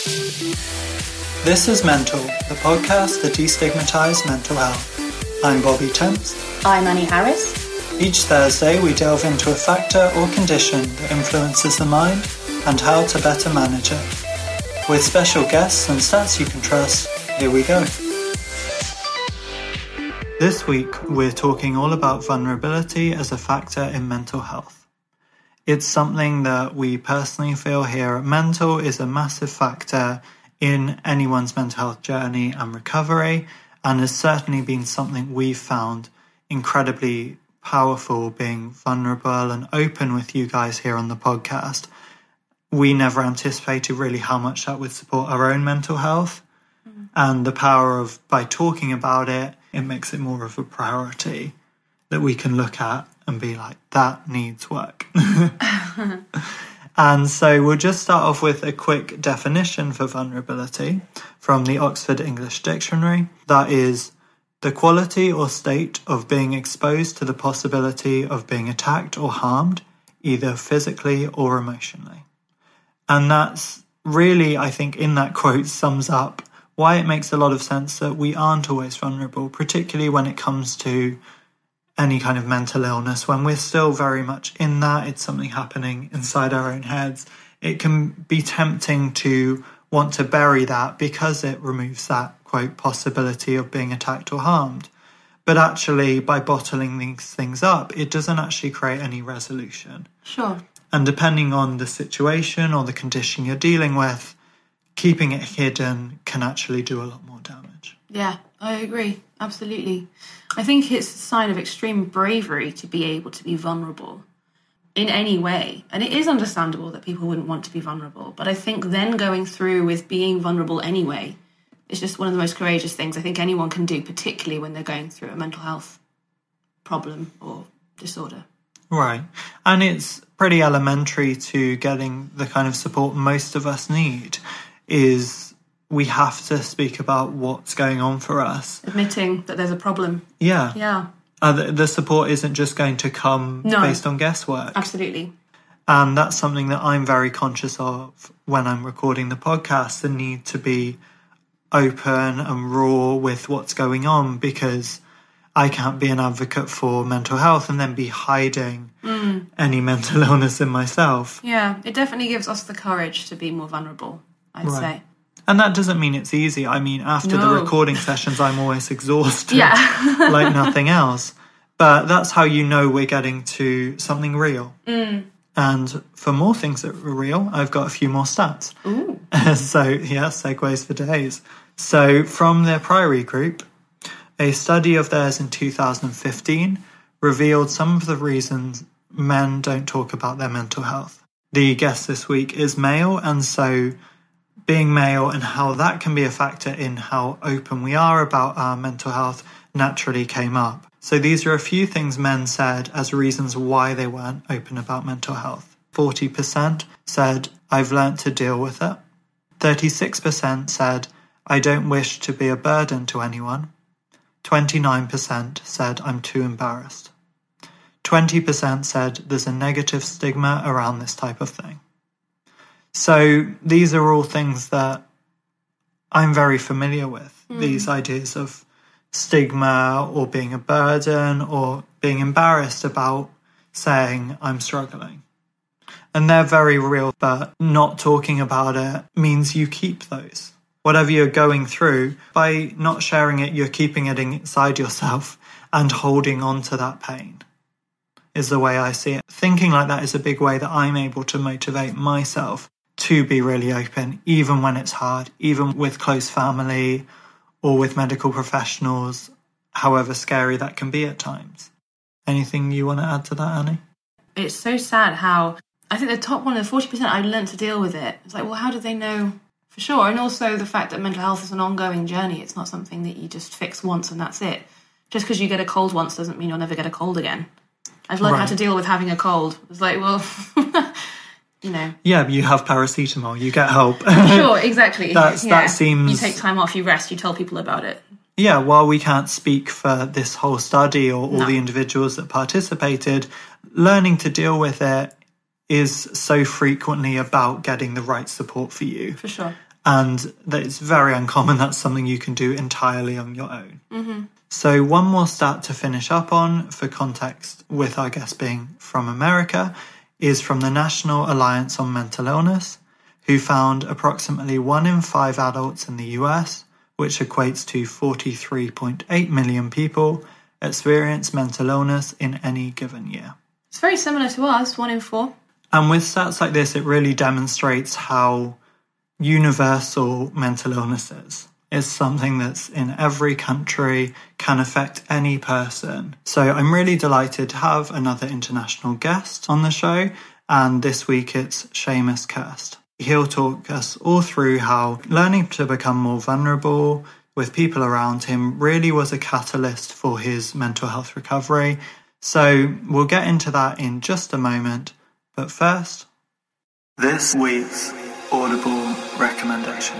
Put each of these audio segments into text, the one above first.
This is Mental, the podcast that destigmatizes mental health. I'm Bobby Temps. I'm Annie Harris. Each Thursday we delve into a factor or condition that influences the mind and how to better manage it. With special guests and stats you can trust, here we go. This week we're talking all about vulnerability as a factor in mental health. It's something that we personally feel here at Mental is a massive factor in anyone's mental health journey and recovery, and has certainly been something we've found incredibly powerful, being vulnerable and open with you guys here on the podcast. We never anticipated really how much that would support our own mental health, and the power of, by talking about it, it makes it more of a priority that we can look at and be like, that needs work. And so we'll just start off with a quick definition for vulnerability from the Oxford English Dictionary. That is the quality or state of being exposed to the possibility of being attacked or harmed, either physically or emotionally. And that's really, I think, in that quote sums up why it makes a lot of sense that we aren't always vulnerable, particularly when it comes to any kind of mental illness. When we're still very much in that, it's something happening inside our own heads. It can be tempting to want to bury that because it removes that, quote, possibility of being attacked or harmed. But actually, by bottling these things up, it doesn't actually create any resolution. Sure. And depending on the situation or the condition you're dealing with, keeping it hidden can actually do a lot more damage. Yeah, I agree. Absolutely. I think it's a sign of extreme bravery to be able to be vulnerable in any way. And it is understandable that people wouldn't want to be vulnerable. But I think then going through with being vulnerable anyway is just one of the most courageous things I think anyone can do, particularly when they're going through a mental health problem or disorder. Right. And it's pretty elementary to getting the kind of support most of us need is we have to speak about what's going on for us. Admitting that there's a problem. Yeah. Yeah. The support isn't just going to come based on guesswork. Absolutely. And that's something that I'm very conscious of when I'm recording the podcast, the need to be open and raw with what's going on, because I can't be an advocate for mental health and then be hiding any mental illness in myself. Yeah, it definitely gives us the courage to be more vulnerable, I'd say. And that doesn't mean it's easy. I mean, after the recording sessions, I'm always exhausted, like nothing else. But that's how you know we're getting to something real. And for more things that are real, I've got a few more stats. Ooh. So, yeah, segues for days. So from the Priory Group, a study of theirs in 2015 revealed some of the reasons men don't talk about their mental health. The guest this week is male, and so being male and how that can be a factor in how open we are about our mental health naturally came up. So these are a few things men said as reasons why they weren't open about mental health. 40% said, I've learnt to deal with it. 36% said, I don't wish to be a burden to anyone. 29% said, I'm too embarrassed. 20% said, there's a negative stigma around this type of thing. So these are all things that I'm very familiar with, these ideas of stigma or being a burden or being embarrassed about saying I'm struggling. And they're very real, but not talking about it means you keep those. Whatever you're going through, by not sharing it, you're keeping it inside yourself and holding on to that pain, is the way I see it. Thinking like that is a big way that I'm able to motivate myself to be really open, even when it's hard, even with close family or with medical professionals, however scary that can be at times. Anything you want to add to that, Annie? It's so sad how, I think the top one, the 40%, I learned to deal with it. It's like, well, how do they know for sure? And also the fact that mental health is an ongoing journey. It's not something that you just fix once and that's it. Just because you get a cold once doesn't mean you'll never get a cold again. I've learned how to deal with having a cold. It's like, well... You know. Yeah, you have paracetamol, you get help. Sure, exactly. That seems... You take time off, you rest, you tell people about it. Yeah, while we can't speak for this whole study or all the individuals that participated, learning to deal with it is so frequently about getting the right support for you. For sure. and that it's very uncommon that's something you can do entirely on your own. Mm-hmm. So one more stat to finish up on, for context, with our guest being from America, is from the National Alliance on Mental Illness, who found approximately 1 in 5 adults in the US, which equates to 43.8 million people, experience mental illness in any given year. It's very similar to us, 1 in 4. And with stats like this, it really demonstrates how universal mental illness is. It's something that's in every country, can affect any person. So I'm really delighted to have another international guest on the show, and this week it's Seamus Kirst. He'll talk us all through how learning to become more vulnerable with people around him really was a catalyst for his mental health recovery. So we'll get into that in just a moment. But first, this week's Audible recommendation.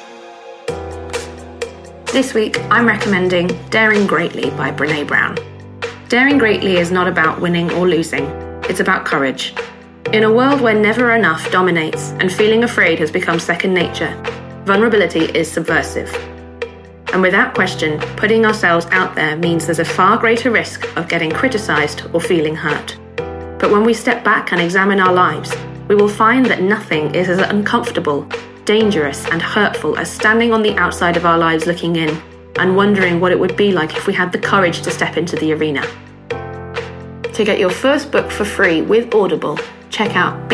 This week, I'm recommending Daring Greatly by Brené Brown. Daring Greatly is not about winning or losing. It's about courage. In a world where never enough dominates and feeling afraid has become second nature, vulnerability is subversive. And without question, putting ourselves out there means there's a far greater risk of getting criticized or feeling hurt. But when we step back and examine our lives, we will find that nothing is as uncomfortable, dangerous, and hurtful as standing on the outside of our lives looking in and wondering what it would be like if we had the courage to step into the arena. To get your first book for free with Audible, check out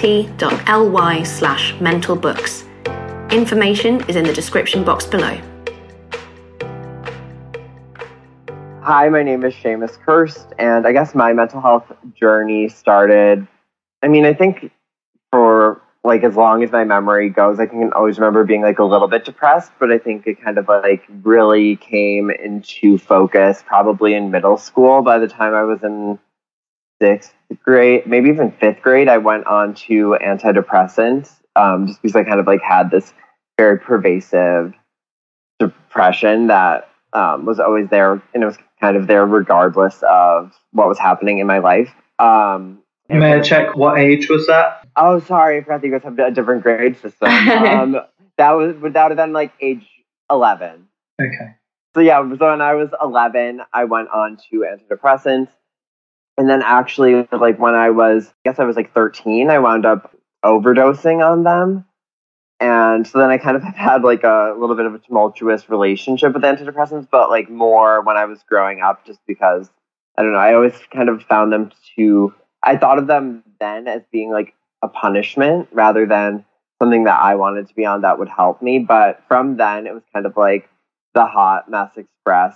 bit.ly/mentalbooks. Information is in the description box below. Hi, my name is Seamus Kirst, and I guess my mental health journey started, I think for as long as my memory goes, I can always remember being a little bit depressed, but I think it kind of really came into focus probably in middle school. By the time I was in 6th grade, maybe even 5th grade, I went on to antidepressants, just because I kind of had this very pervasive depression that was always there, and it was kind of there regardless of what was happening in my life. May I check what age was that? Oh, sorry, I forgot that you guys have a different grade system. that would have been age 11. Okay. So yeah, so when I was 11, I went on to antidepressants, and then actually, when I was 13, I wound up overdosing on them. And so then I kind of had a little bit of a tumultuous relationship with antidepressants, but more when I was growing up, just because, I don't know, I always kind of found them I thought of them then as being a punishment rather than something that I wanted to be on that would help me. But from then, it was kind of the hot mess express.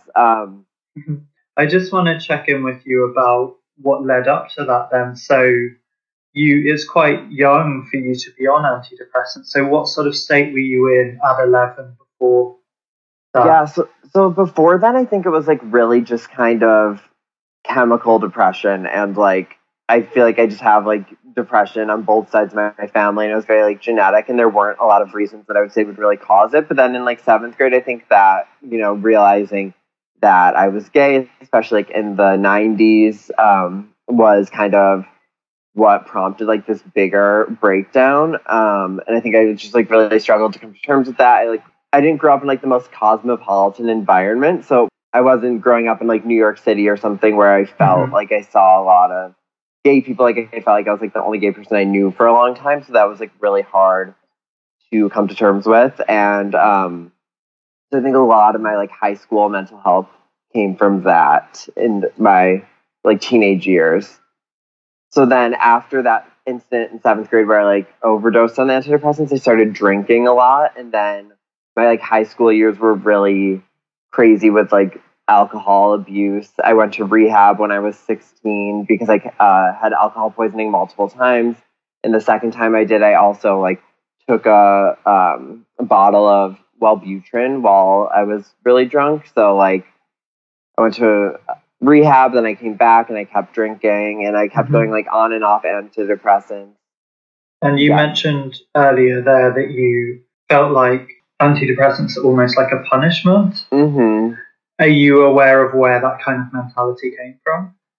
I just want to check in with you about what led up to that then. So it's quite young for you to be on antidepressants. So what sort of state were you in at 11 before that? Yeah, so before then, I think it was really just kind of chemical depression, and I feel I just have depression on both sides of my family, and it was very genetic, and there weren't a lot of reasons that I would say would really cause it. But then in 7th grade, I think that, realizing that I was gay, especially in the 90s, was kind of what prompted this bigger breakdown. And I think I just really struggled to come to terms with that. I didn't grow up in the most cosmopolitan environment, so I wasn't growing up in New York City or something where I felt I saw a lot of gay people. I felt I was the only gay person I knew for a long time, so that was really hard to come to terms with. And so I think a lot of my high school mental health came from that in my teenage years. So then after that incident in 7th grade where I overdosed on antidepressants, I started drinking a lot, and then my high school years were really crazy with alcohol abuse. I went to rehab when I was 16 because I had alcohol poisoning multiple times. And the second time I did, I also took a bottle of Wellbutrin while I was really drunk. So I went to rehab, then I came back and I kept drinking, and I kept going on and off antidepressants. And you mentioned earlier there that you felt antidepressants are almost like a punishment. Mm-hmm. Are you aware of where that kind of mentality came from?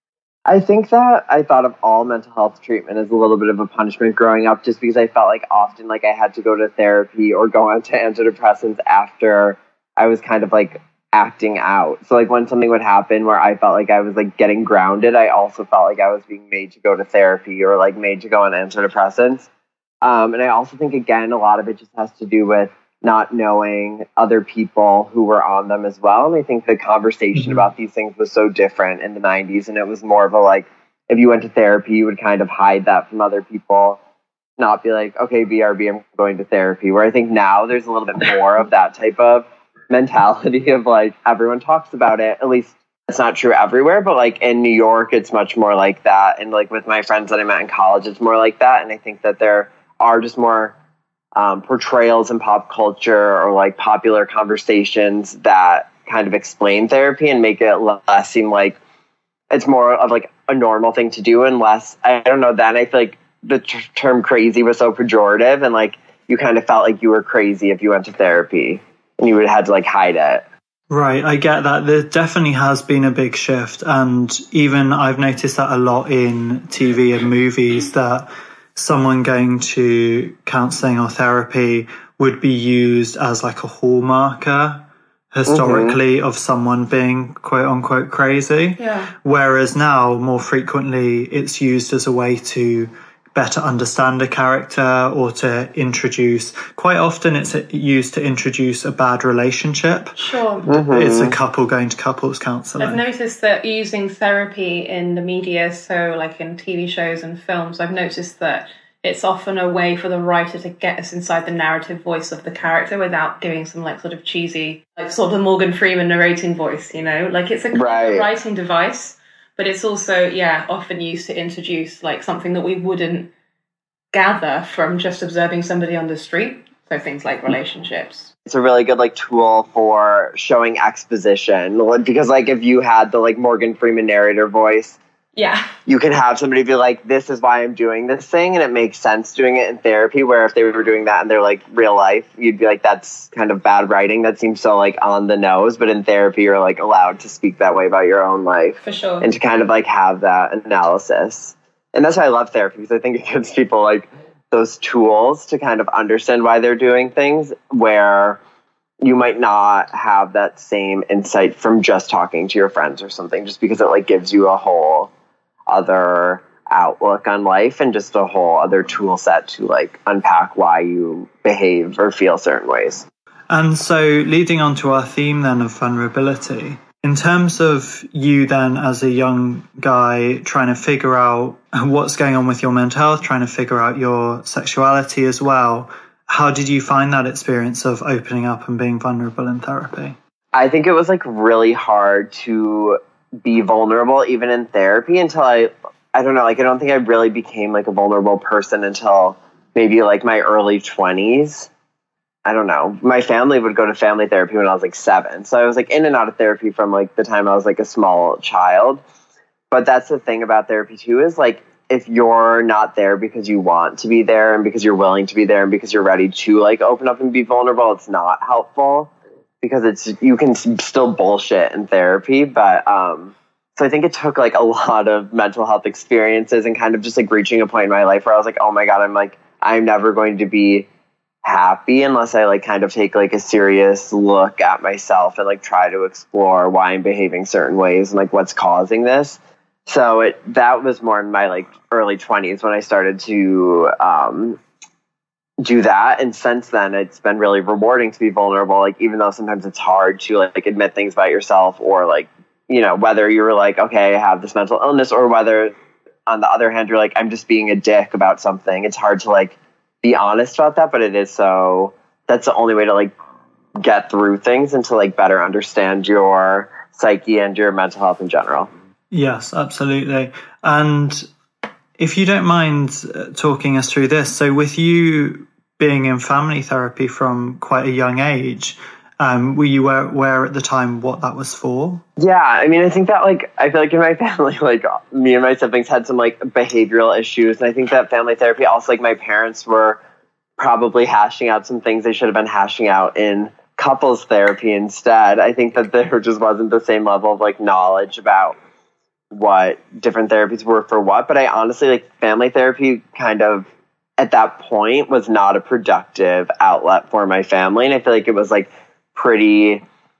I think that I thought of all mental health treatment as a little bit of a punishment growing up, just because I felt like often like I had to go to therapy or go on to antidepressants after I was kind of like acting out. So like when something would happen where I felt like I was like getting grounded, I also felt like I was being made to go to therapy or like made to go on antidepressants. And I also think, again, a lot of it just has to do with not knowing other people who were on them as well. And I think the conversation about these things was so different in the 90s. And it was more of a like, if you went to therapy, you would kind of hide that from other people, not be like, okay, BRB, I'm going to therapy. Where I think now there's a little bit more of that type of mentality of like, everyone talks about it. At least it's not true everywhere, but like in New York, it's much more like that. And like with my friends that I met in college, it's more like that. And I think that there are just more portrayals in pop culture or like popular conversations that kind of explain therapy and make it less seem like it's more of like a normal thing to do, and less, I don't know, then I feel like the term crazy was so pejorative, and like you kind of felt like you were crazy if you went to therapy and you would have had to like hide it. Right, I get that. There definitely has been a big shift, and even I've noticed that a lot in TV and movies, that someone going to counselling or therapy would be used as like a hallmarker historically of someone being quote unquote crazy. Yeah. Whereas now more frequently it's used as a way to better understand a character or to introduce, quite often it's used to introduce a bad relationship. Sure. It's a couple going to couples counselling. I've noticed that using therapy in the media, so like in TV shows and films, I've noticed that it's often a way for the writer to get us inside the narrative voice of the character without giving some like sort of cheesy, like sort of Morgan Freeman narrating voice, you know? Like it's a kind of writing device, but it's also, often used to introduce like something that we wouldn't gather from just observing somebody on the street. So things like relationships. It's a really good like tool for showing exposition, because like if you had the like Morgan Freeman narrator voice, you can have somebody be like, this is why I'm doing this thing, and it makes sense doing it in therapy, where if they were doing that in their like real life, you'd be like, that's kind of bad writing, that seems so like on the nose. But in therapy, you're like allowed to speak that way about your own life. For sure. And to kind of like have that analysis. And that's why I love therapy, because I think it gives people like those tools to kind of understand why they're doing things, where you might not have that same insight from just talking to your friends or something, just because it like gives you a whole other outlook on life and just a whole other tool set to like unpack why you behave or feel certain ways. And so leading on to our theme then of vulnerability, in terms of you then as a young guy trying to figure out what's going on with your mental health, trying to figure out your sexuality as well, how did you find that experience of opening up and being vulnerable in therapy? I think it was like really hard to be vulnerable even in therapy until I don't know, like I don't think I really became like a vulnerable person until maybe like my early 20s. I don't know. My family would go to family therapy when I was like 7. So I was like in and out of therapy from like the time I was like a small child. But that's the thing about therapy too, is like if you're not there because you want to be there and because you're willing to be there and because you're ready to like open up and be vulnerable, it's not helpful, because you can still bullshit in therapy. But so I think it took like a lot of mental health experiences and kind of just like reaching a point in my life where I was like, oh my God, I'm never going to be happy unless I like kind of take like a serious look at myself and like try to explore why I'm behaving certain ways and like what's causing this. So that was more in my like early 20s when I started to do that. And since then, it's been really rewarding to be vulnerable. Like, even though sometimes it's hard to like admit things about yourself, or like, you know, whether you're like, okay, I have this mental illness, or whether on the other hand, you're like, I'm just being a dick about something. It's hard to like be honest about that, but it is so, that's the only way to like get through things and to like better understand your psyche and your mental health in general. Yes, absolutely. And if you don't mind talking us through this, so with you being in family therapy from quite a young age, were you aware at the time what that was for? Yeah, I mean, I think that like, I feel like in my family, like me and my siblings had some like behavioral issues. And I think that family therapy also, like my parents were probably hashing out some things they should have been hashing out in couples therapy instead. I think that there just wasn't the same level of like knowledge about what different therapies were for what, but I honestly, like, family therapy kind of at that point was not a productive outlet for my family. And I feel like it was like pretty,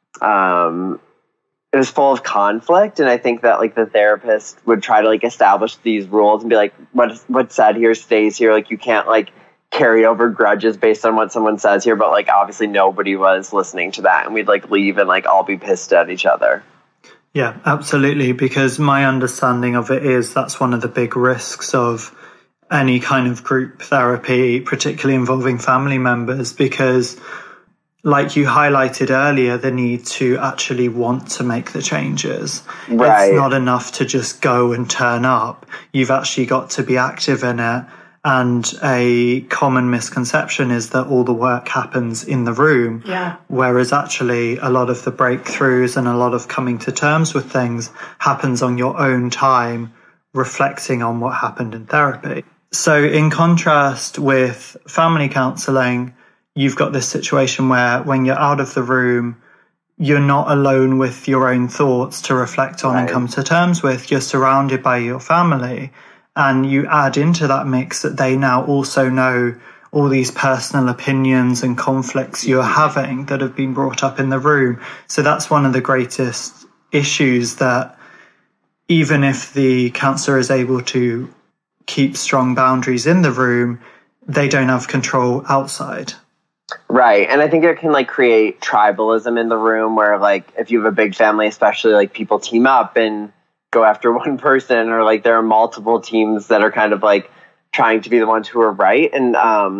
it was full of conflict. And I think that like the therapist would try to like establish these rules and be like, what's said here stays here. Like, you can't like carry over grudges based on what someone says here. But like, obviously nobody was listening to that. And we'd like leave and like all be pissed at each other. Yeah, absolutely. Because my understanding of it is that's one of the big risks of any kind of group therapy, particularly involving family members, because like you highlighted earlier, the need to actually want to make the changes. Right. It's not enough to just go and turn up. You've actually got to be active in it. And a common misconception is that all the work happens in the room. Yeah. Whereas actually a lot of the breakthroughs and a lot of coming to terms with things happens on your own time, reflecting on what happened in therapy. So in contrast with family counselling, you've got this situation where when you're out of the room, you're not alone with your own thoughts to reflect on and come to terms with. You're surrounded by your family. And you add into that mix that they now also know all these personal opinions and conflicts you're having that have been brought up in the room. So that's one of the greatest issues, that even if the counsellor is able to keep strong boundaries in the room, they don't have control outside. Right. And I think it can like create tribalism in the room where like if you have a big family, especially, like people team up and go after one person, or like there are multiple teams that are kind of like trying to be the ones who are right. And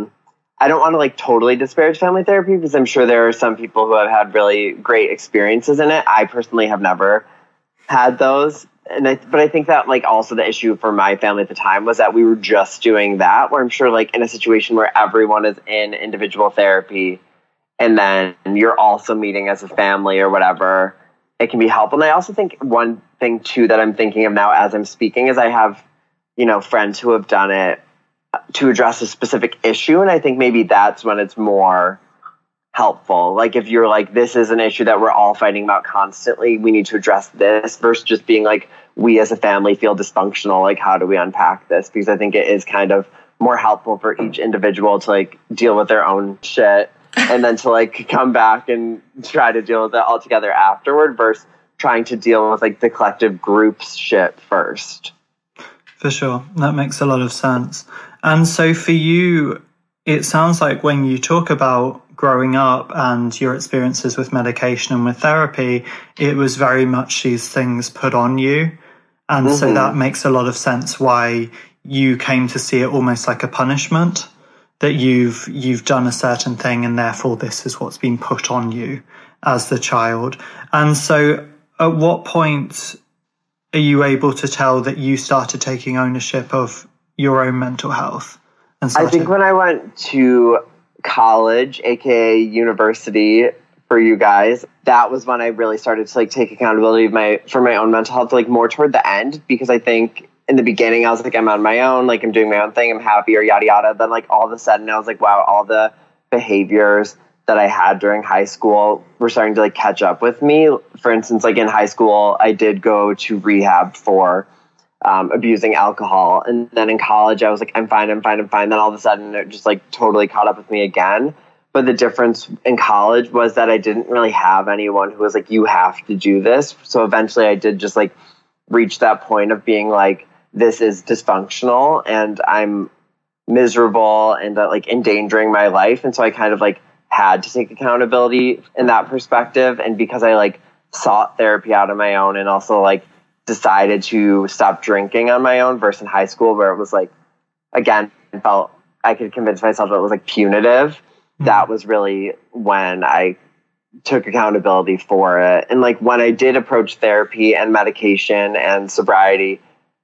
I don't want to like totally disparage family therapy, because I'm sure there are some people who have had really great experiences in it. I personally have never had those. But I think that like also the issue for my family at the time was that we were just doing that, where I'm sure like in a situation where everyone is in individual therapy and then you're also meeting as a family or whatever, it can be helpful. And I also think one thing too that I'm thinking of now as I'm speaking is I have, you know, friends who have done it to address a specific issue. And I think maybe that's when it's more helpful. Like if you're like, this is an issue that we're all fighting about constantly, we need to address this, versus just being like, we as a family feel dysfunctional. Like, how do we unpack this? Because I think it is kind of more helpful for each individual to like deal with their own shit and then to like come back and try to deal with it all together afterward, versus trying to deal with like the collective group's shit first. For sure. That makes a lot of sense. And so for you, it sounds like when you talk about growing up and your experiences with medication and with therapy, it was very much these things put on you. And so that makes a lot of sense why you came to see it almost like a punishment, that you've done a certain thing and therefore this is what's been put on you as the child. And so at what point are you able to tell that you started taking ownership of your own mental health? And I think when I went to college, aka university for you guys, that was when I really started to like take accountability for my own mental health, like more toward the end, because I think in the beginning I was like, I'm on my own, like I'm doing my own thing, I'm happy, or yada yada. Then like all of a sudden I was like, wow, all the behaviors that I had during high school were starting to like catch up with me. For instance, like in high school, I did go to rehab for abusing alcohol. And then in college, I was like, I'm fine. Then all of a sudden it just like totally caught up with me again. But the difference in college was that I didn't really have anyone who was like, you have to do this. So eventually I did just like reach that point of being like, this is dysfunctional and I'm miserable and like endangering my life. And so I kind of like had to take accountability in that perspective. And because I like sought therapy out on my own and also like decided to stop drinking on my own, versus in high school where it was like, again, felt I could convince myself that it was like punitive. That was really when I took accountability for it. And like when I did approach therapy and medication and sobriety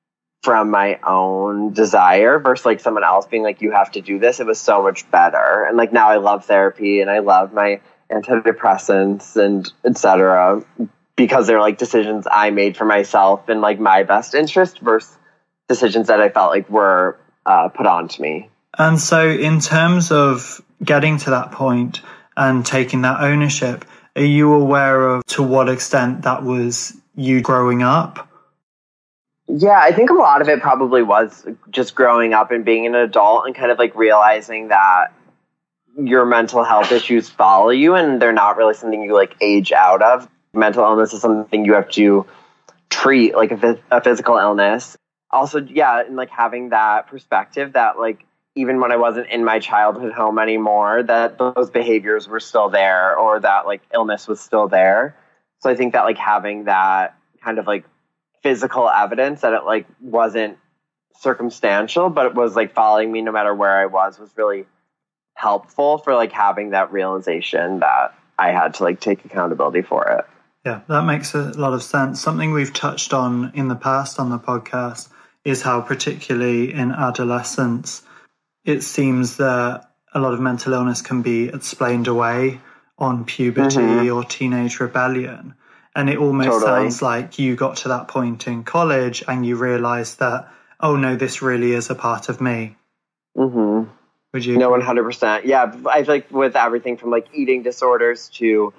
from my own desire versus like someone else being like, you have to do this, it was so much better. And like now I love therapy and I love my antidepressants and etc. because they're like decisions I made for myself in like my best interest versus decisions that I felt like were put on to me. And so in terms of getting to that point and taking that ownership, are you aware of to what extent that was you growing up? Yeah, I think a lot of it probably was just growing up and being an adult and kind of like realizing that your mental health issues follow you and they're not really something you like age out of. Mental illness is something you have to treat like a physical illness. Also, yeah, and like having that perspective that like even when I wasn't in my childhood home anymore, that those behaviors were still there or that like illness was still there. So I think that like having that kind of like physical evidence that it like wasn't circumstantial, but it was like following me no matter where I was really helpful for like having that realization that I had to like take accountability for it. Yeah, that makes a lot of sense. Something we've touched on in the past on the podcast is how particularly in adolescence, it seems that a lot of mental illness can be explained away on puberty or teenage rebellion. And it almost sounds like you got to that point in college and you realized that, oh no, this really is a part of me. Mm-hmm. Would you? No, 100%. Yeah, I feel like with everything from like eating disorders to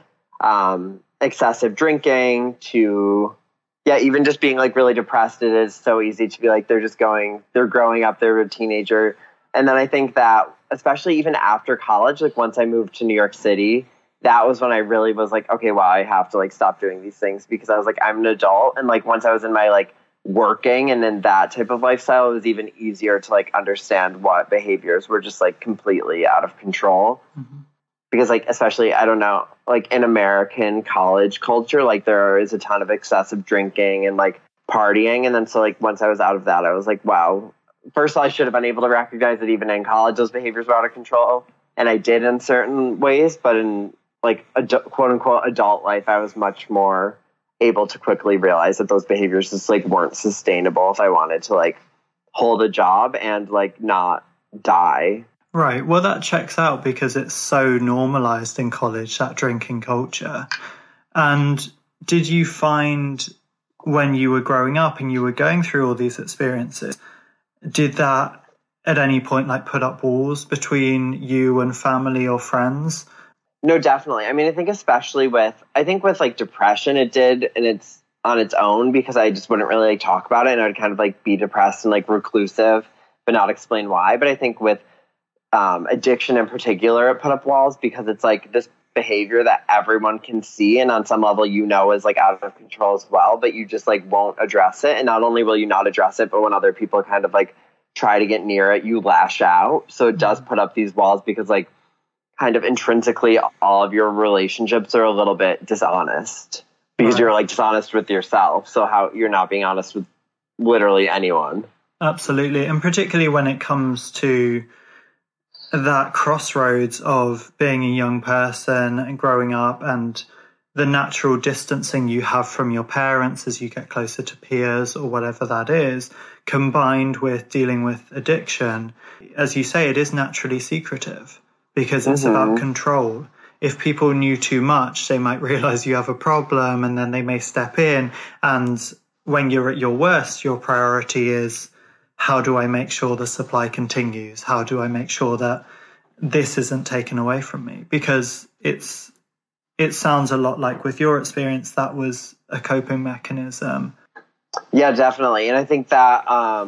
excessive drinking to, yeah, even just being like really depressed, it is so easy to be like, they're growing up, they're a teenager. And then I think that especially even after college, like once I moved to New York City, that was when I really was like, okay, wow, I have to like stop doing these things because I was like, I'm an adult. And like once I was in my like working and in that type of lifestyle, it was even easier to like understand what behaviors were just like completely out of control. Because like, especially, I don't know, like in American college culture, like there is a ton of excessive drinking and like partying. And then so like once I was out of that, I was like, wow, first of all, I should have been able to recognize that even in college, those behaviors were out of control. And I did in certain ways, but in like quote unquote adult life, I was much more able to quickly realize that those behaviors just like weren't sustainable if I wanted to like hold a job and like not die. Right. Well, that checks out because it's so normalized in college, that drinking culture. And did you find when you were growing up and you were going through all these experiences, did that at any point like put up walls between you and family or friends? No, definitely. I mean, I think especially with like depression, it did, and it's on its own because I just wouldn't really like talk about it and I'd kind of like be depressed and like reclusive, but not explain why. But I think with addiction in particular, it put up walls because it's like this behavior that everyone can see and on some level, you know, is like out of control as well, but you just like won't address it. And not only will you not address it, but when other people kind of like try to get near it, you lash out. So it does put up these walls because like kind of intrinsically all of your relationships are a little bit dishonest because you're like dishonest with yourself. So how you're not being honest with literally anyone. Absolutely. And particularly when it comes to that crossroads of being a young person and growing up and the natural distancing you have from your parents as you get closer to peers or whatever that is, combined with dealing with addiction, as you say, it is naturally secretive because it's about control. If people knew too much, they might realize you have a problem and then they may step in. And when you're at your worst, your priority is, how do I make sure the supply continues? How do I make sure that this isn't taken away from me? Because it sounds a lot like with your experience, that was a coping mechanism. Yeah, definitely. And I think that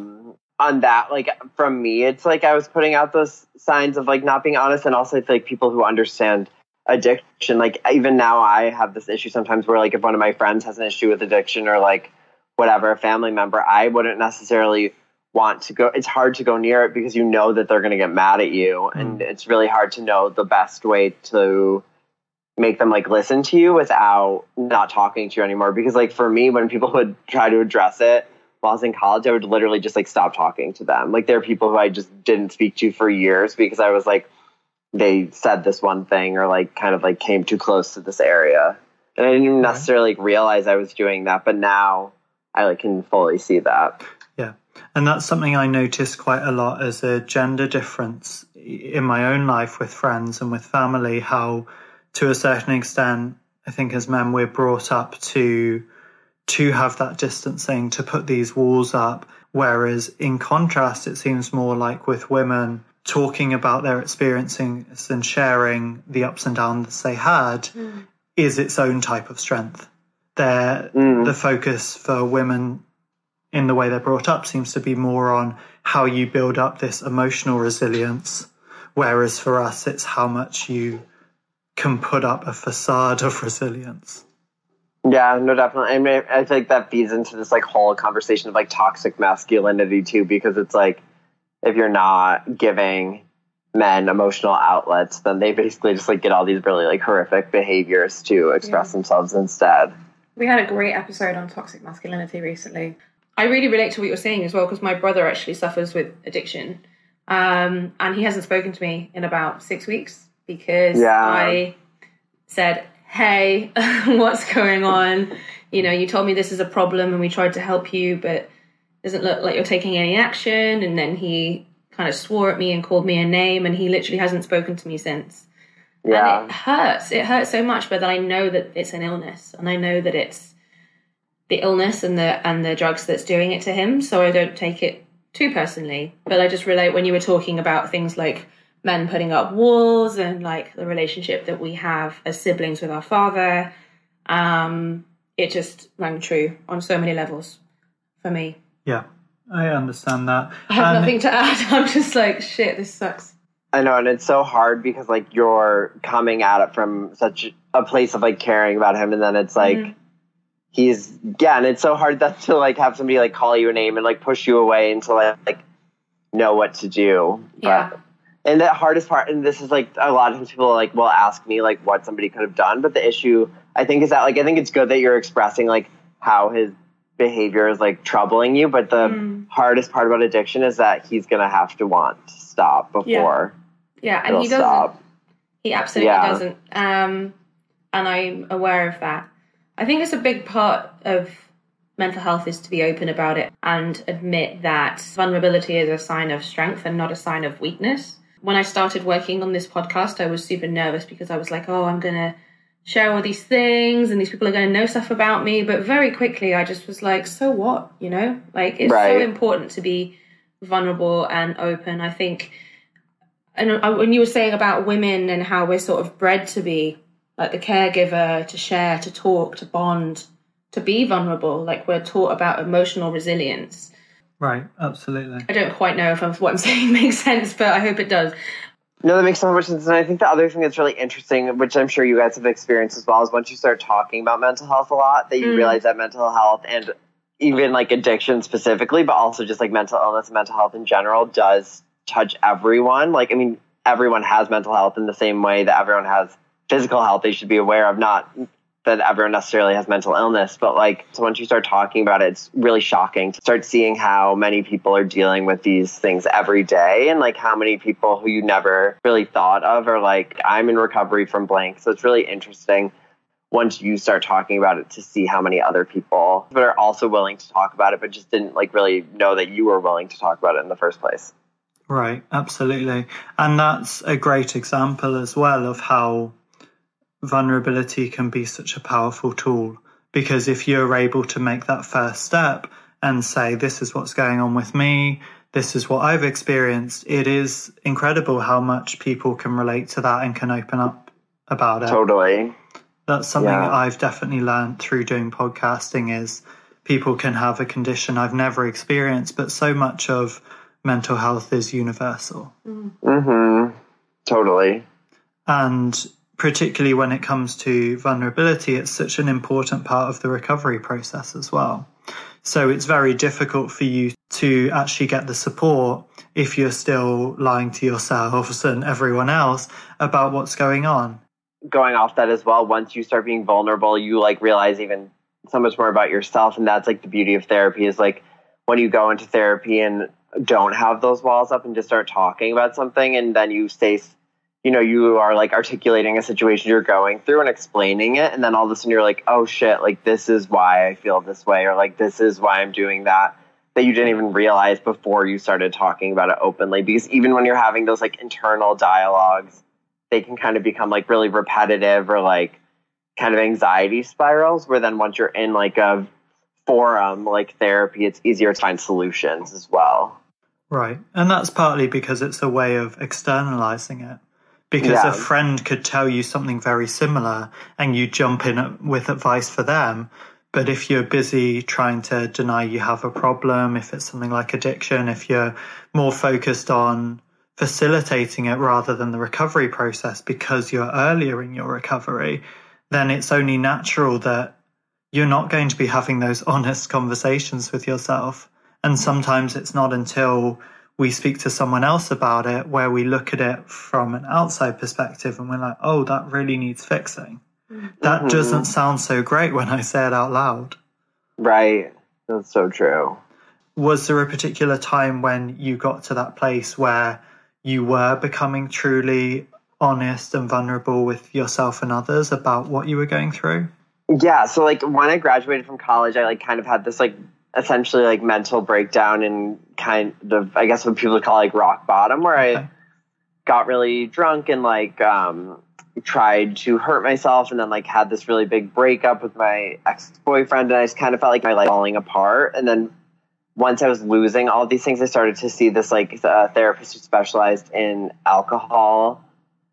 on that, like from me, it's like I was putting out those signs of like not being honest. And also I feel like people who understand addiction, like even now I have this issue sometimes where like if one of my friends has an issue with addiction or like whatever, a family member, I wouldn't necessarily want to go. It's hard to go near it because you know that they're going to get mad at you. And it's really hard to know the best way to make them like listen to you without not talking to you anymore. Because like for me, when people would try to address it while I was in college, I would literally just like stop talking to them. Like there are people who I just didn't speak to for years because I was like, they said this one thing or like kind of like came too close to this area. And I didn't even necessarily like realize I was doing that. But now I like can fully see that. Yeah. And that's something I noticed quite a lot as a gender difference in my own life with friends and with family, how to a certain extent, I think as men, we're brought up to have that distancing, to put these walls up. Whereas in contrast, it seems more like with women talking about their experiences and sharing the ups and downs they had is its own type of strength. The focus for women in the way they're brought up seems to be more on how you build up this emotional resilience, whereas for us it's how much you can put up a facade of resilience. Yeah, no, definitely. I mean, I feel like that feeds into this like whole conversation of like toxic masculinity too, because it's like if you're not giving men emotional outlets, then they basically just like get all these really like horrific behaviors to express themselves instead. We had a great episode on toxic masculinity recently. I really relate to what you're saying as well, because my brother actually suffers with addiction, and he hasn't spoken to me in about 6 weeks because I said, hey, what's going on? You know, you told me this is a problem and we tried to help you, but it doesn't look like you're taking any action. And then he kind of swore at me and called me a name, and he literally hasn't spoken to me since. Yeah. And it hurts. It hurts so much, but I know that it's an illness, and I know that it's the illness and the drugs that's doing it to him. So I don't take it too personally. But I just relate when you were talking about things like men putting up walls and like the relationship that we have as siblings with our father. It just rang true on so many levels for me. Yeah, I understand that. I have nothing to add. I'm just like, shit, this sucks. I know, and it's so hard because like you're coming at it from such a place of like caring about him, and then it's like and it's so hard that to like have somebody like call you a name and like push you away and to like know what to do. Yeah. And the hardest part, and this is like a lot of times people like will ask me like what somebody could have done, but the issue I think is that like I think it's good that you're expressing like how his behavior is like troubling you, but the hardest part about addiction is that he's gonna have to want to stop before. Yeah, and he doesn't. Stop. He absolutely doesn't. And I'm aware of that. I think it's a big part of mental health is to be open about it and admit that vulnerability is a sign of strength and not a sign of weakness. When I started working on this podcast, I was super nervous because I was like, oh, I'm going to share all these things and these people are going to know stuff about me. But very quickly, I just was like, so what? You know, like it's so important to be vulnerable and open. I think, and when you were saying about women and how we're sort of bred to be like the caregiver, to share, to talk, to bond, to be vulnerable, like we're taught about emotional resilience. Right, absolutely. I don't quite know if what I'm saying makes sense, but I hope it does. No, that makes so much sense. And I think the other thing that's really interesting, which I'm sure you guys have experienced as well, is once you start talking about mental health a lot, that you realize that mental health and even like addiction specifically, but also just like mental illness and mental health in general does touch everyone. Like, I mean, everyone has mental health in the same way that everyone has physical health they should be aware of, not that everyone necessarily has mental illness, but like, so once you start talking about it, it's really shocking to start seeing how many people are dealing with these things every day, and like how many people who you never really thought of are like, I'm in recovery from blank. So it's really interesting once you start talking about it to see how many other people that are also willing to talk about it, but just didn't like really know that you were willing to talk about it in the first place. Right, absolutely. And that's a great example as well of how vulnerability can be such a powerful tool, because if you're able to make that first step and say, this is what's going on with me, this is what I've experienced, it is incredible how much people can relate to that and can open up about it. Totally. That's something I've definitely learned through doing podcasting, is people can have a condition I've never experienced, but so much of mental health is universal. Totally. And particularly when it comes to vulnerability, it's such an important part of the recovery process as well. So it's very difficult for you to actually get the support if you're still lying to yourselves and everyone else about what's going on. Going off that as well, once you start being vulnerable, you like realize even so much more about yourself. And that's like the beauty of therapy, is like when you go into therapy and don't have those walls up and just start talking about something, and then you say, you know, you are like articulating a situation you're going through and explaining it. And then all of a sudden you're like, oh shit, like this is why I feel this way, or like this is why I'm doing that you didn't even realize before you started talking about it openly. Because even when you're having those like internal dialogues, they can kind of become like really repetitive or like kind of anxiety spirals, where then once you're in like a forum like therapy, it's easier to find solutions as well. Right. And that's partly because it's a way of externalizing it. Because a friend could tell you something very similar and you jump in with advice for them. But if you're busy trying to deny you have a problem, if it's something like addiction, if you're more focused on facilitating it rather than the recovery process because you're earlier in your recovery, then it's only natural that you're not going to be having those honest conversations with yourself. And sometimes it's not until we speak to someone else about it where we look at it from an outside perspective and we're like, oh, that really needs fixing. That doesn't sound so great when I say it out loud. Right. That's so true. Was there a particular time when you got to that place where you were becoming truly honest and vulnerable with yourself and others about what you were going through? Yeah. So like when I graduated from college, I like kind of had this like essentially like mental breakdown and kind of, I guess what people would call like rock bottom, where I got really drunk and like, tried to hurt myself, and then like had this really big breakup with my ex-boyfriend, and I just kind of felt like my life falling apart. And then once I was losing all these things, I started to see this like therapist who specialized in alcohol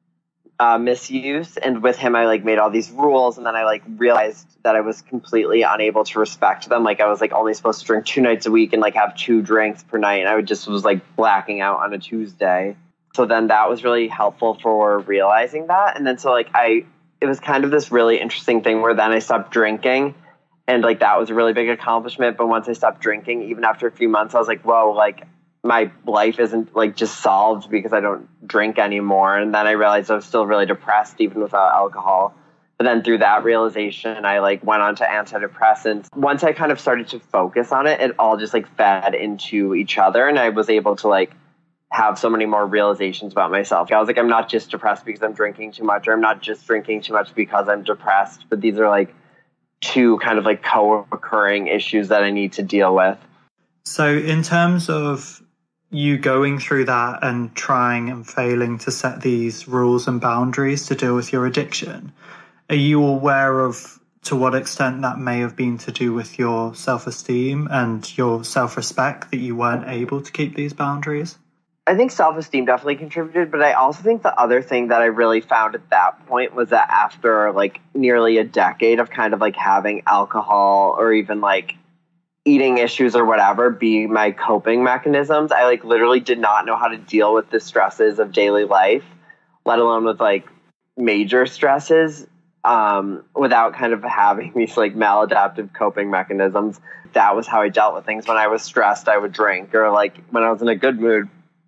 misuse, and with him I like made all these rules, and then I like realized that I was completely unable to respect them. Like I was like only supposed to drink 2 nights a week and like have 2 drinks per night, and I was like blacking out on a Tuesday. So then that was really helpful for realizing that. And then so like it was kind of this really interesting thing where then I stopped drinking, and like that was a really big accomplishment. But once I stopped drinking, even after a few months, I was like, whoa, like my life isn't like just solved because I don't drink anymore. And then I realized I was still really depressed even without alcohol. But then through that realization, I like went on to antidepressants. Once I kind of started to focus on it, it all just like fed into each other, and I was able to like have so many more realizations about myself. I was like, I'm not just depressed because I'm drinking too much, or I'm not just drinking too much because I'm depressed, but these are like 2 kind of like co-occurring issues that I need to deal with. So in terms of you going through that and trying and failing to set these rules and boundaries to deal with your addiction, are you aware of to what extent that may have been to do with your self-esteem and your self-respect that you weren't able to keep these boundaries? I think self-esteem definitely contributed, but I also think the other thing that I really found at that point was that after like nearly a decade of kind of like having alcohol or even like eating issues or whatever be my coping mechanisms, I like literally did not know how to deal with the stresses of daily life, let alone with like major stresses, without kind of having these like maladaptive coping mechanisms. That was how I dealt with things. When I was stressed, I would drink, or like when I was in a good mood,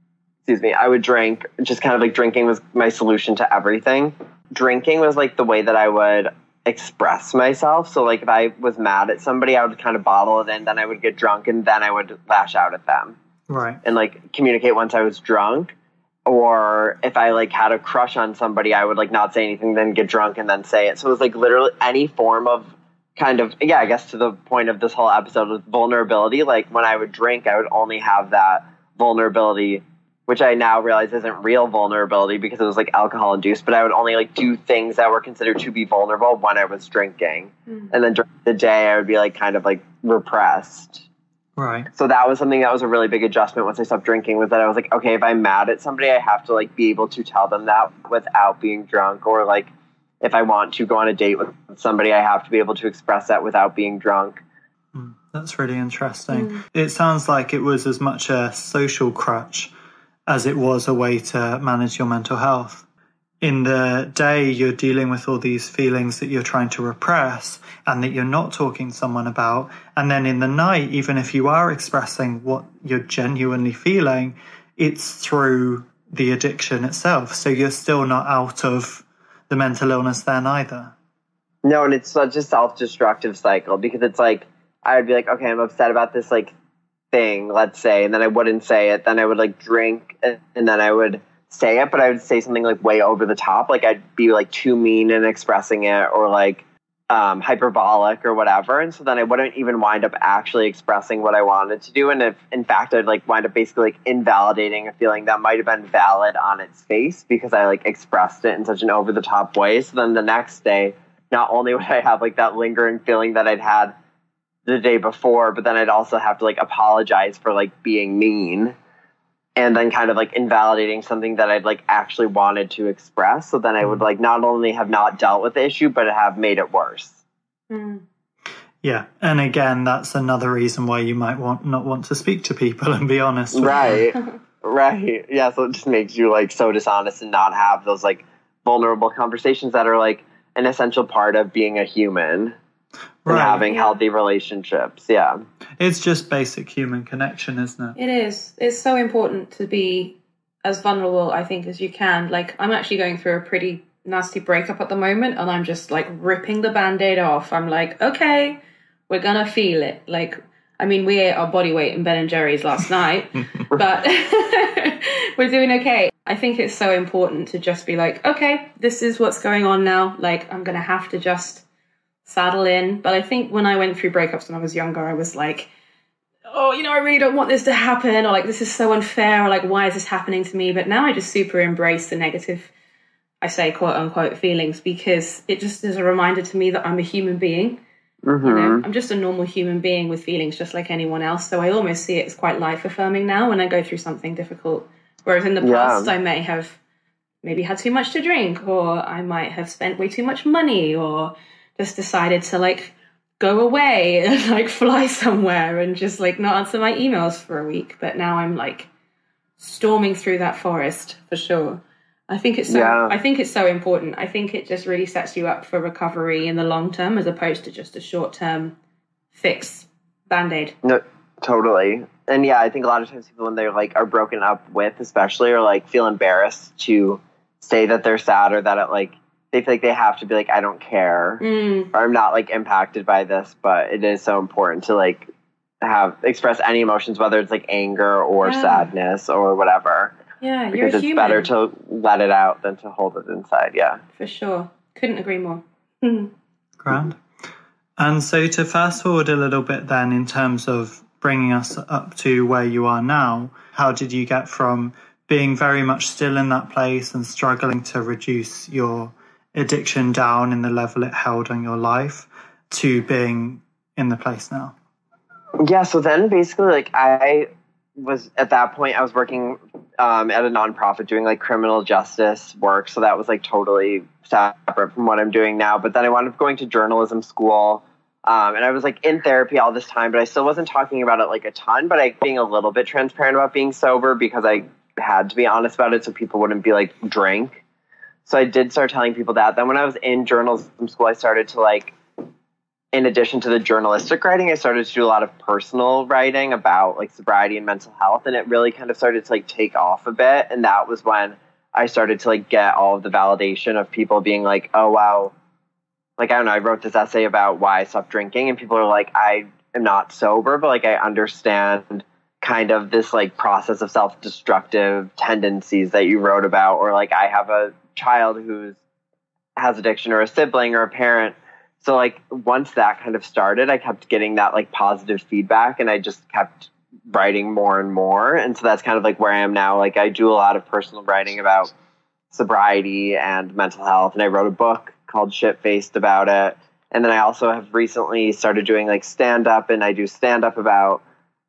I would drink. Just kind of like drinking was my solution to everything. Drinking was like the way that I would express myself. So like if I was mad at somebody, I would kind of bottle it in, then I would get drunk, and then I would lash out at them. Right. And like communicate once I was drunk. Or if I like had a crush on somebody, I would like not say anything, then get drunk and then say it. So it was like literally any form of kind of, yeah, I guess to the point of this whole episode with vulnerability. Like when I would drink, I would only have that vulnerability, which I now realize isn't real vulnerability because it was like alcohol induced, but I would only like do things that were considered to be vulnerable when I was drinking. And then during the day I would be like kind of like repressed. Right. So that was something that was a really big adjustment once I stopped drinking, was that I was like, okay, if I'm mad at somebody, I have to like be able to tell them that without being drunk, or like if I want to go on a date with somebody, I have to be able to express that without being drunk. That's really interesting. It sounds like it was as much a social crutch as it was a way to manage your mental health. In the day, you're dealing with all these feelings that you're trying to repress and that you're not talking to someone about. And then in the night, even if you are expressing what you're genuinely feeling, it's through the addiction itself. So you're still not out of the mental illness then either. No, and it's such a self-destructive cycle, because it's like, I would be like, okay, I'm upset about this like thing, let's say, and then I wouldn't say it. Then I would like drink, and then I would say it, but I would say something like way over the top. Like I'd be like too mean in expressing it, or like hyperbolic or whatever. And so then I wouldn't even wind up actually expressing what I wanted to do. And if in fact I'd like wind up basically like invalidating a feeling that might have been valid on its face because I like expressed it in such an over the top way. So then the next day, not only would I have like that lingering feeling that I'd had the day before, but then I'd also have to like apologize for like being mean, and then kind of like invalidating something that I'd like actually wanted to express. So then I would like not only have not dealt with the issue, but have made it worse. Yeah. And again, that's another reason why you might not want to speak to people and be honest with Right. Right. Yeah, so it just makes you like so dishonest and not have those like vulnerable conversations that are like an essential part of being a human and having healthy relationships. Yeah. It's just basic human connection, isn't it? It is. It's so important to be as vulnerable, I think, as you can. Like, I'm actually going through a pretty nasty breakup at the moment, and I'm just like ripping the Band-Aid off. I'm like, okay, we're gonna feel it. Like, I mean, we ate our body weight in Ben & Jerry's last night, but we're doing okay. I think it's so important to just be like, okay, this is what's going on now. Like, I'm gonna have to just saddle in. But I think when I went through breakups when I was younger, I was like, oh, you know, I really don't want this to happen, or like, this is so unfair, or like, why is this happening to me? But now I just super embrace the negative, I say, quote unquote, feelings, because it just is a reminder to me that I'm a human being. Mm-hmm. You know, I'm just a normal human being with feelings just like anyone else. So I almost see it as quite life affirming now when I go through something difficult. Whereas in the past, I may have maybe had too much to drink, or I might have spent way too much money, or just decided to like go away and like fly somewhere and just like not answer my emails for a week. But now I'm like storming through that forest for sure. I think it's so important. I think it just really sets you up for recovery in the long term, as opposed to just a short term fix, Band-Aid. No, totally. And yeah, I think a lot of times people, when they're like are broken up with, especially, or like feel embarrassed to say that they're sad, or that it like they feel like they have to be like, I don't care, or I'm not like impacted by this. But it is so important to like express any emotions, whether it's like anger or sadness or whatever. Yeah, because you're a human. Better to let it out than to hold it inside. Yeah, for sure. Couldn't agree more. Grand. And so to fast forward a little bit then, in terms of bringing us up to where you are now, how did you get from being very much still in that place and struggling to reduce your addiction down in the level it held on your life to being in the place now? Yeah, so then basically like I was at that point, I was working at a nonprofit doing like criminal justice work. So that was like totally separate from what I'm doing now. But then I wound up going to journalism school. And I was like in therapy all this time, but I still wasn't talking about it like a ton, but I being a little bit transparent about being sober because I had to be honest about it so people wouldn't be like drink. So I did start telling people that. Then when I was in journalism school, I started to like, in addition to the journalistic writing, I started to do a lot of personal writing about like sobriety and mental health. And it really kind of started to like take off a bit. And that was when I started to like get all of the validation of people being like, oh, wow. Like, I don't know, I wrote this essay about why I stopped drinking, and people are like, I am not sober, but like I understand kind of this like process of self-destructive tendencies that you wrote about, or like I have a child who has addiction, or a sibling or a parent. So like once that kind of started, I kept getting that like positive feedback, and I just kept writing more and more. And so that's kind of like where I am now. Like I do a lot of personal writing about sobriety and mental health, and I wrote a book called Shit-Faced about it. And then I also have recently started doing like stand-up, and I do stand-up about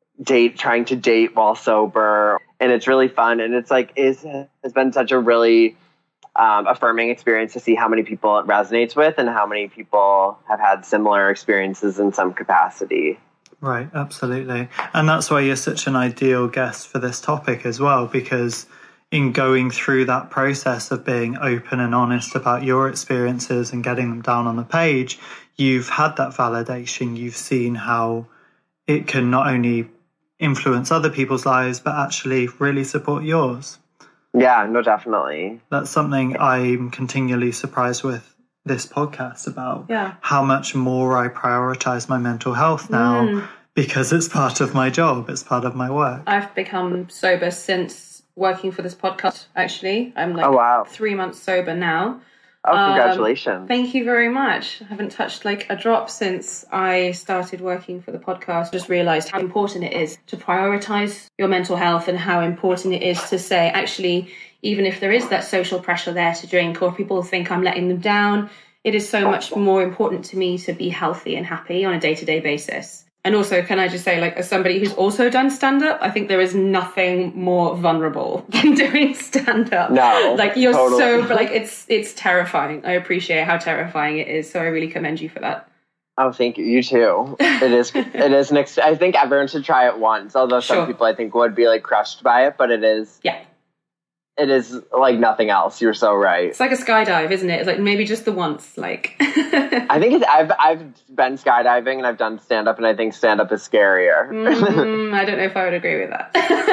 trying to date while sober. And it's really fun. And it's like, has been such a really affirming experience to see how many people it resonates with, and how many people have had similar experiences in some capacity. Right, absolutely. And that's why you're such an ideal guest for this topic as well, because in going through that process of being open and honest about your experiences and getting them down on the page, you've had that validation. You've seen how it can not only influence other people's lives, but actually really support yours. Yeah, no, definitely. That's something I'm continually surprised with this podcast about, how much more I prioritize my mental health now, because it's part of my job. It's part of my work. I've become sober since working for this podcast, actually. I'm like 3 months sober now. Oh, congratulations. Thank you very much. I haven't touched like a drop since I started working for the podcast. Just realized how important it is to prioritize your mental health, and how important it is to say, actually, even if there is that social pressure there to drink, or people think I'm letting them down, it is so much more important to me to be healthy and happy on a day-to-day basis. And also, can I just say, like, as somebody who's also done stand-up, I think there is nothing more vulnerable than doing stand-up. No, like, you're totally. so, like, it's terrifying. I appreciate how terrifying it is, so I really commend you for that. Oh, thank you. You too. It is I think everyone should try it once, although some people I think would be like crushed by it, but it is. Yeah. It is like nothing else. You're so right. It's like a skydive, isn't it? It's like maybe just the once, like. I think I've been skydiving and I've done stand-up, and I think stand-up is scarier. I don't know if I would agree with that.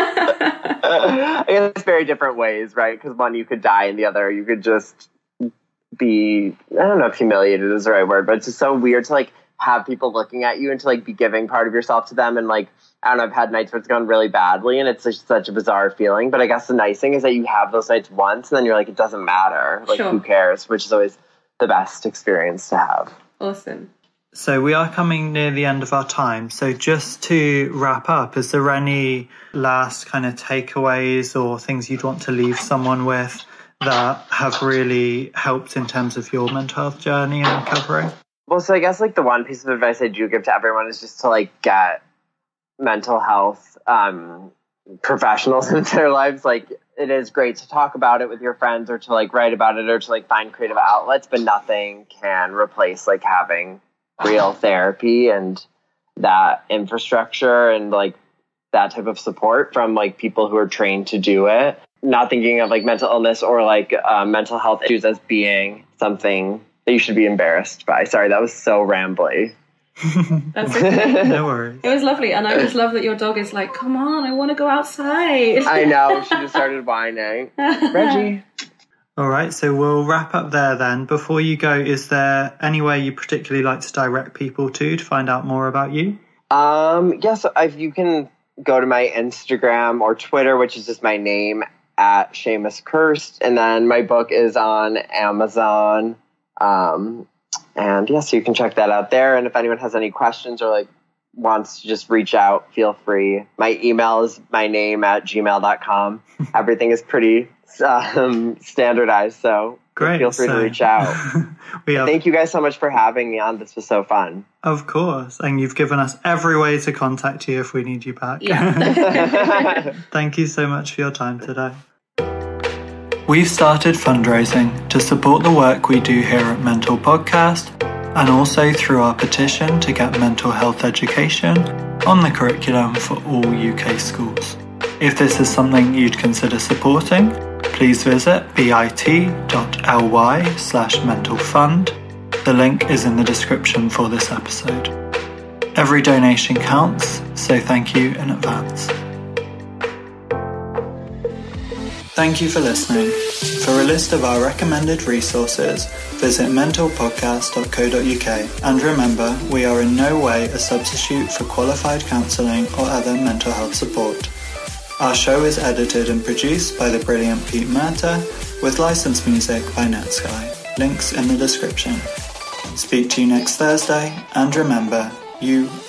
I guess it's very different ways, right? Because one, you could die, and the other, you could just be, I don't know if humiliated is the right word, but it's just so weird to like have people looking at you and to like be giving part of yourself to them. And like, I don't know, I've had nights where it's gone really badly and it's just such a bizarre feeling. But I guess the nice thing is that you have those nights once and then you're like, it doesn't matter. Like, who cares? Which is always the best experience to have. Awesome. So we are coming near the end of our time. So just to wrap up, is there any last kind of takeaways or things you'd want to leave someone with that have really helped in terms of your mental health journey and recovery? Well, so I guess like the one piece of advice I do give to everyone is just to like get mental health professionals into their lives. Like, it is great to talk about it with your friends or to like write about it or to like find creative outlets, but nothing can replace like having real therapy and that infrastructure and like that type of support from like people who are trained to do it. Not thinking of like mental illness or like mental health issues as being something that you should be embarrassed by. Sorry, that was so rambly. That's okay. No worries. It was lovely, and I just love that your dog is like, come on, I want to go outside. I know, she just started whining. Reggie. All right, so we'll wrap up there then. Before you go, is there anywhere you particularly like to direct people to find out more about you? Yes, if you can go to my Instagram or Twitter, which is just my name, at Seamus Kirst, and then my book is on Amazon. And yes, you can check that out there. And if anyone has any questions or like wants to just reach out, feel free. My email is my name at gmail.com. Everything is pretty standardized, so great. Feel free to reach out. Thank you guys so much for having me on. This was so fun. Of course. And you've given us every way to contact you if we need you back. Yeah. Thank you so much for your time today. We've started fundraising to support the work we do here at Mental Podcast, and also through our petition to get mental health education on the curriculum for all UK schools. If this is something you'd consider supporting, please visit bit.ly/mentalfund. The link is in the description for this episode. Every donation counts, so thank you in advance. Thank you for listening. For a list of our recommended resources, visit mentalpodcast.co.uk. And remember, we are in no way a substitute for qualified counselling or other mental health support. Our show is edited and produced by the brilliant Pete Murta, with licensed music by Netsky. Links in the description. Speak to you next Thursday, and remember, you